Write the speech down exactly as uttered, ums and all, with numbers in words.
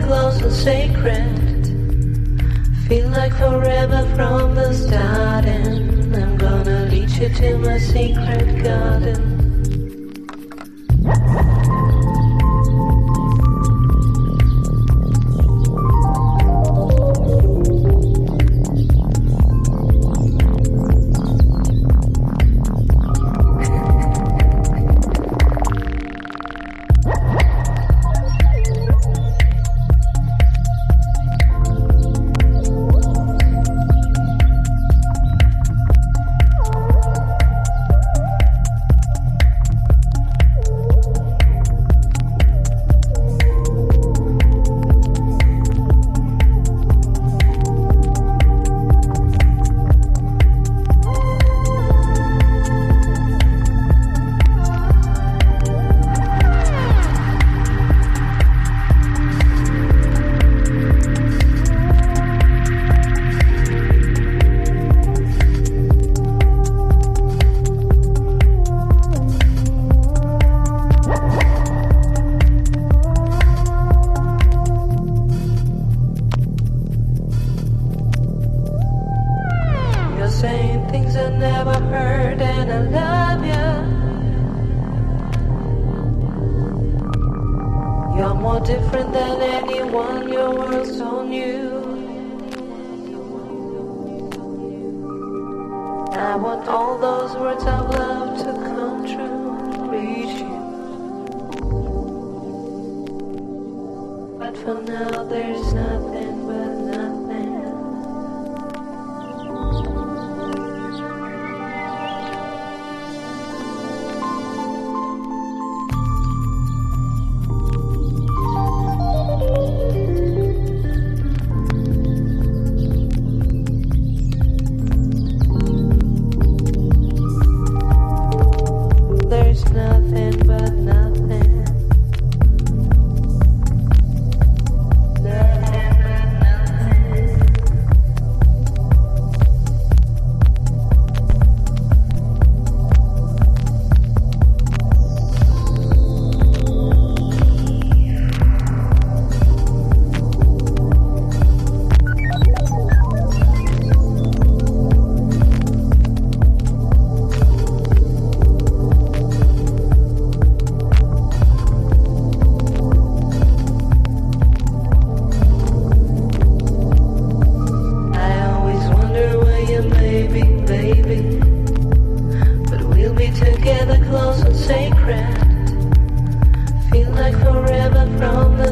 close and sacred. Feel like forever from the start, and I'm gonna lead you to my secret garden. Saying things I never heard, and I love you. You're more different than anyone, your world's so new. I want all those words of love to come true, reach you. But for now there's nothing but nothing. There's nothing but nothing. Nothing but nothing. Baby, baby, but we'll be together close and sacred. Feel like forever from the